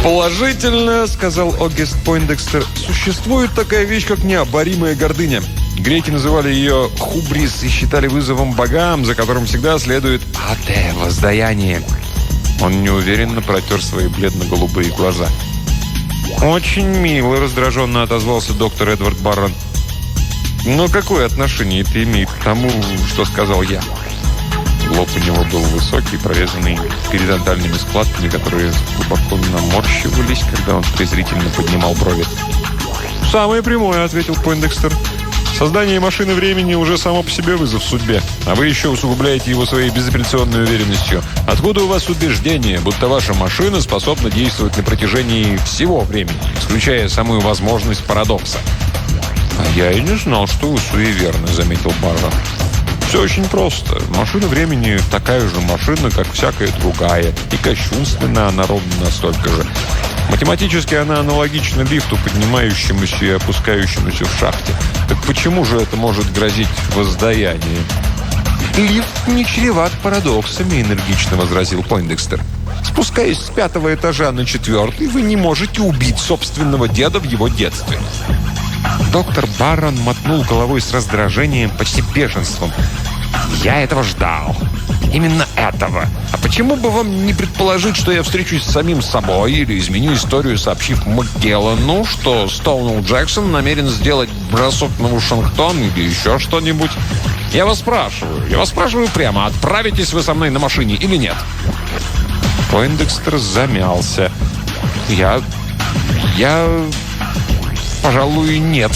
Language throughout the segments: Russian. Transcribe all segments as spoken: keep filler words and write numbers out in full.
«Положительно, — сказал Огюст Пойндекстер, — существует такая вещь, как необоримая гордыня. Греки называли ее хубрис и считали вызовом богам, за которым всегда следует аде, воздаяние». Он неуверенно протер свои бледно-голубые глаза. «Очень мило, — раздраженно отозвался доктор Эдвард Баррон. — Но какое отношение это имеет к тому, что сказал я?» Лоб у него был высокий, прорезанный горизонтальными складками, которые глубоко наморщивались, когда он презрительно поднимал брови. «Самое прямое, — ответил Пойндекстер. — Создание машины времени уже само по себе вызов судьбе, а вы еще усугубляете его своей безапелляционной уверенностью. Откуда у вас убеждение, будто ваша машина способна действовать на протяжении всего времени, исключая самую возможность парадокса?» «А я и не знал, что вы суеверны, — заметил Баррон. — Все очень просто. Машина времени такая же машина, как всякая другая. И кощунственна она ровно настолько же. Математически она аналогична лифту, поднимающемуся и опускающемуся в шахте. Так почему же это может грозить воздаянием?» «Лифт не чреват парадоксами, — энергично возразил Пойндекстер. Спускаясь с пятого этажа на четвертый, вы не можете убить собственного деда в его детстве». Доктор Баррон мотнул головой с раздражением, почти бешенством. «Я этого ждал. Именно этого. А почему бы вам не предположить, что я встречусь с самим собой или изменю историю, сообщив Макгеллану, что Стоунелл Джексон намерен сделать бросок на Вашингтон или еще что-нибудь? Я вас спрашиваю, я вас спрашиваю прямо, отправитесь вы со мной на машине или нет?» Пойндекстер замялся. «Я... я... пожалуй, нет».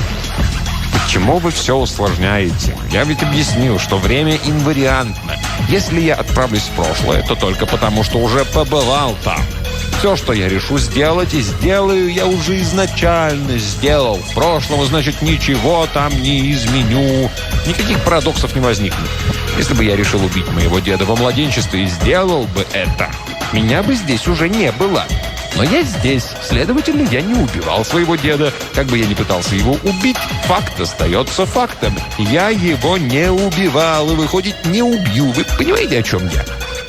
«Почему вы все усложняете? Я ведь объяснил, что время инвариантно. Если я отправлюсь в прошлое, то только потому, что уже побывал там. Все, что я решу сделать и сделаю, я уже изначально сделал. В прошлом, значит, ничего там не изменю. Никаких парадоксов не возникнет. Если бы я решил убить моего деда во младенчестве и сделал бы это, меня бы здесь уже не было. Но я здесь, следовательно, я не убивал своего деда. Как бы я ни пытался его убить, факт остается фактом. Я его не убивал и, выходит, не убью. Вы понимаете, о чем я?»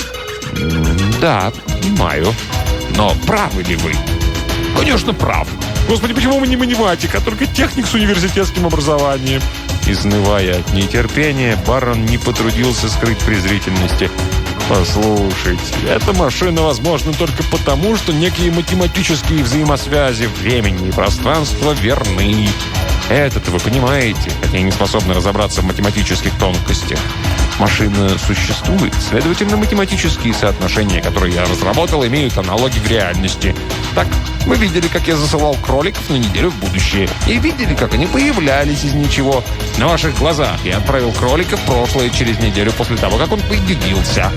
«Да, понимаю. Но правы ли вы?» «Конечно, прав. Господи, почему вы не математик, а только техник с университетским образованием?» Изнывая от нетерпения, Баррон не потрудился скрыть презрительности. «Послушайте, эта машина возможна только потому, что некие математические взаимосвязи времени и пространства верны. Это-то вы понимаете, хотя и не способны разобраться в математических тонкостях. Машина существует, следовательно, математические соотношения, которые я разработал, имеют аналоги в реальности. Так, вы видели, как я засылал кроликов на неделю в будущее, и видели, как они появлялись из ничего. На ваших глазах я отправил кролика в прошлое через неделю после того, как он появился».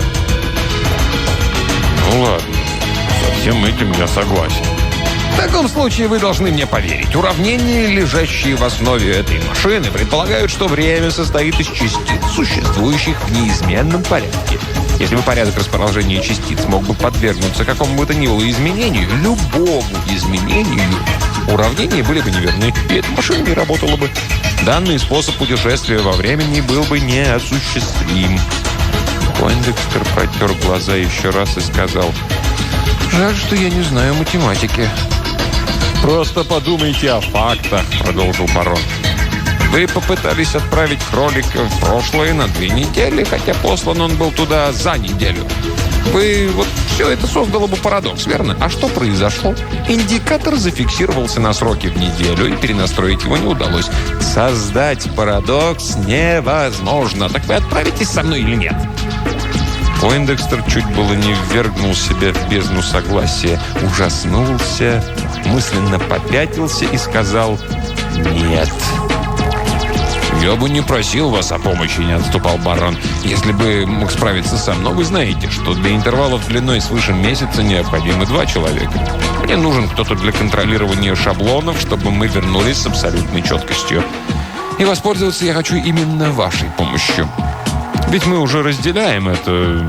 «Ну ладно, со всем этим я согласен». «В таком случае вы должны мне поверить. Уравнения, лежащие в основе этой машины, предполагают, что время состоит из частиц, существующих в неизменном порядке. Если бы порядок расположения частиц мог бы подвергнуться какому бы то ни было изменению, любому изменению, уравнения были бы неверны, и эта машина не работала бы. Данный способ путешествия во времени был бы неосуществим». Пойндекстер протер глаза еще раз и сказал: «Жаль, что я не знаю математики». «Просто подумайте о фактах», — продолжил барон. «Вы попытались отправить кролика в прошлое на две недели, хотя послан он был туда за неделю. Вы... вот все это создало бы парадокс, верно? А что произошло? Индикатор зафиксировался на сроке в неделю, и перенастроить его не удалось. Создать парадокс невозможно. Так вы отправитесь со мной или нет?» Пойндекстер чуть было не ввергнул себя в бездну согласия, ужаснулся, мысленно попятился и сказал: «Нет». «Я бы не просил вас о помощи», — не отступал барон, «если бы мог справиться сам. Но вы знаете, что для интервалов длиной свыше месяца необходимы два человека. Мне нужен кто-то для контролирования шаблонов, чтобы мы вернулись с абсолютной четкостью. И воспользоваться я хочу именно вашей помощью. Ведь мы уже разделяем это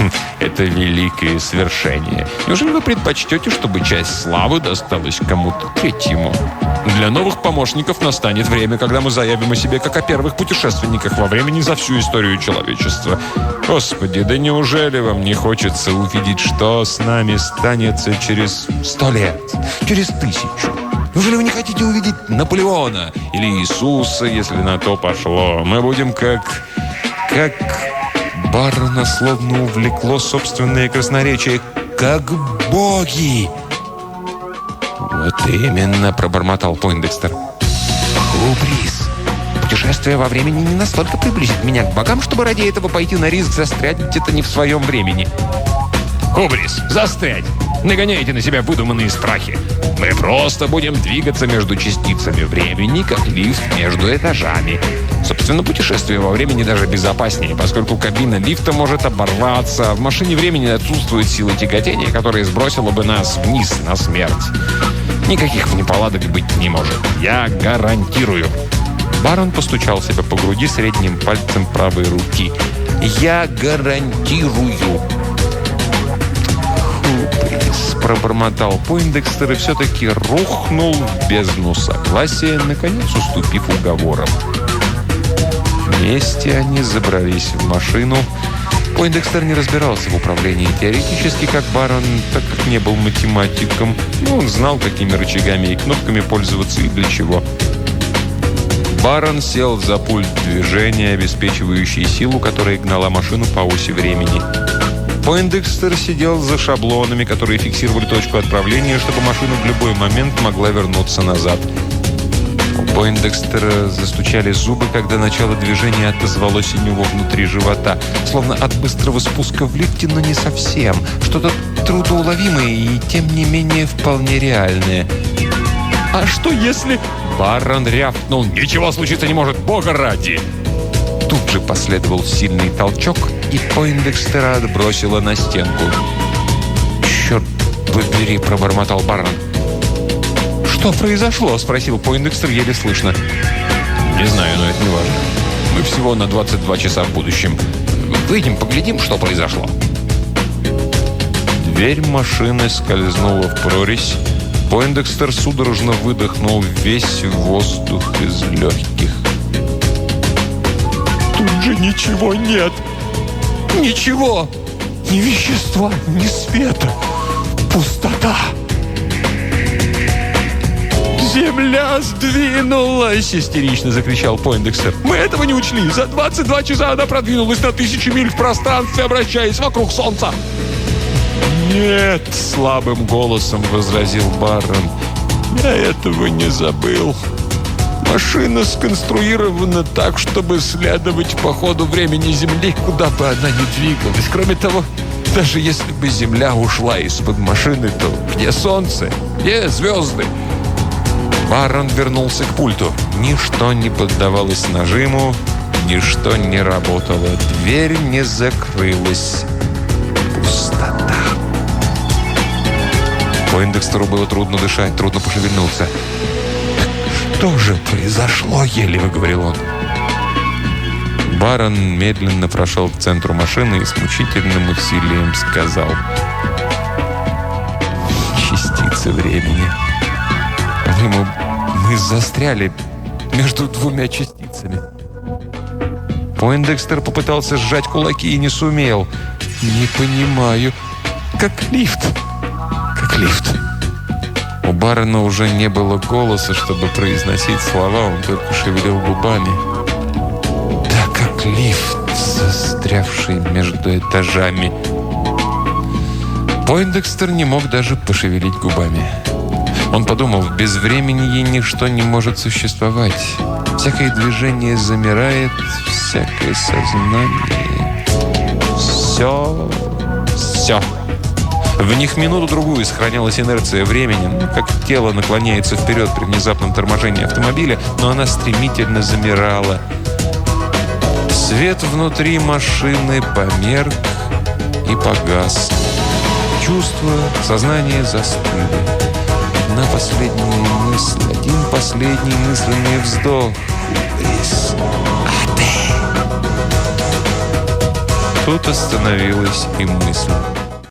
Это великое свершение. Неужели вы предпочтете, чтобы часть славы досталась кому-то третьему? Для новых помощников настанет время, когда мы заявим о себе как о первых путешественниках во времени за всю историю человечества. Господи, да неужели вам не хочется увидеть, что с нами станется через сто лет, через тысячу? Неужели вы не хотите увидеть Наполеона или Иисуса, если на то пошло? Мы будем как... как... Барона словно увлекло собственное красноречие. Как боги! Вот именно, пробормотал Пойндекстер. Хубрис, путешествие во времени не настолько приблизит меня к богам, чтобы ради этого пойти на риск застрять где-то не в своем времени. Хубрис, застрять! Нагоняйте на себя выдуманные страхи. Мы просто будем двигаться между частицами времени, как лифт между этажами. Собственно, путешествие во времени даже безопаснее, поскольку кабина лифта может оборваться, а в машине времени отсутствует сила тяготения, которая сбросила бы нас вниз на смерть. Никаких неполадок быть не может. Я гарантирую. Барон постучал себя по груди средним пальцем правой руки. Я гарантирую. Хубрис, пробормотал Пойндекстер и все-таки рухнул в бездну согласия, наконец уступив уговорам. Вместе они забрались в машину. Пойндекстер не разбирался в управлении теоретически, как барон, так как не был математиком. Но он знал, какими рычагами и кнопками пользоваться и для чего. Барон сел за пульт движения, обеспечивающий силу, которая гнала машину по оси времени. Пойндекстер сидел за шаблонами, которые фиксировали точку отправления, чтобы машина в любой момент могла вернуться назад. У Пойндекстера застучали зубы, когда начало движения отозвалось у него внутри живота. Словно от быстрого спуска в лифте, но не совсем. Что-то трудоуловимое и, тем не менее, вполне реальное. «А что если...» Барон рявкнул. «Ничего случиться не может, бога ради!» Тут же последовал сильный толчок, и Пойндекстера отбросило на стенку. «Черт побери!» – пробормотал барон. «Что произошло?» – спросил Пойндекстер еле слышно. «Не знаю, но это не важно. Мы всего на двадцать два часа в будущем. Выйдем, поглядим, что произошло». Дверь машины скользнула в прорезь. Пойндекстер судорожно выдохнул весь воздух из легких. «Тут же ничего нет! Ничего! Ни вещества, ни света! Пустота!» «Земля сдвинулась!» – истерично закричал Пойндекстер. «Мы этого не учли! За двадцать два часа она продвинулась на тысячи миль в пространстве, обращаясь вокруг Солнца!» «Нет!» – слабым голосом возразил барон. «Я этого не забыл. Машина сконструирована так, чтобы следовать по ходу времени Земли, куда бы она ни двигалась. Кроме того, даже если бы Земля ушла из-под машины, то где Солнце? Где звезды?» Барон вернулся к пульту. Ничто не поддавалось нажиму, ничто не работало. Дверь не закрылась. Пустота. Пойндекстеру было трудно дышать, трудно пошевельнуться. «Что же произошло?» — еле выговорил он. Барон медленно прошел к центру машины и с мучительным усилием сказал: «Частицы времени. По-моему, мы застряли между двумя частицами». Пойндекстер попытался сжать кулаки и не сумел. «Не понимаю. Как лифт. Как лифт». У барона уже не было голоса, чтобы произносить слова, он только шевелил губами. «Да, как лифт, застрявший между этажами». Пойндекстер не мог даже пошевелить губами. Он подумал, без времени ей ничто не может существовать. Всякое движение замирает, всякое сознание. Все, все. В них минуту-другую сохранялась инерция времени, ну, как тело наклоняется вперед при внезапном торможении автомобиля, но она стремительно замирала. Свет внутри машины померк и погас. Чувства, сознание застыли. Одна последняя мысль, один последний мысленный вздох. Хубрис. А ты? тут остановилась и мысль.